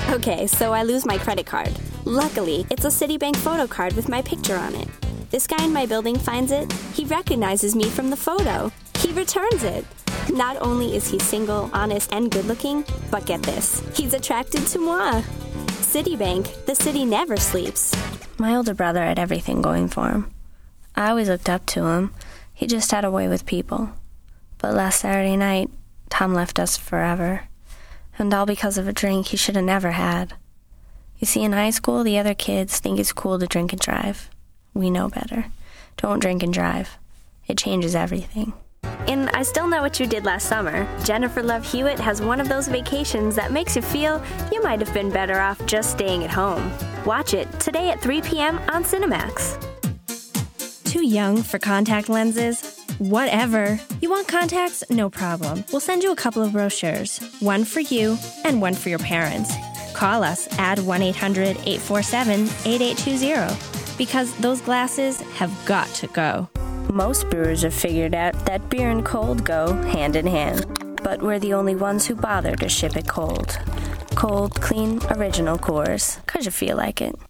Okay, so I lose my credit card. Luckily, it's a Citibank photo card with my picture on it. This guy in my building finds it. He recognizes me from the photo. He returns it. Not only is he single, honest, and good-looking, but get this, he's attracted to moi. Citibank, the city never sleeps. My older brother had everything going for him. I always looked up to him. He just had a way with people. But last Saturday night, Tom left us forever. And all because of a drink he should have never had. You see, in high school, the other kids think it's cool to drink and drive. We know better. Don't drink and drive. It changes everything. In I Still Know What You Did Last Summer, Jennifer Love Hewitt has one of those vacations that makes you feel you might have been better off just staying at home. Watch it today at 3 p.m. on Cinemax. Too young for contact lenses? Whatever. You want contacts? No problem. We'll send you a couple of brochures. One for you and one for your parents. Call us at 1-800-847-8820 because those glasses have got to go. Most brewers have figured out that beer and cold go hand in hand. But we're the only ones who bother to ship it cold. Cold, clean, original Coors, 'cause you feel like it.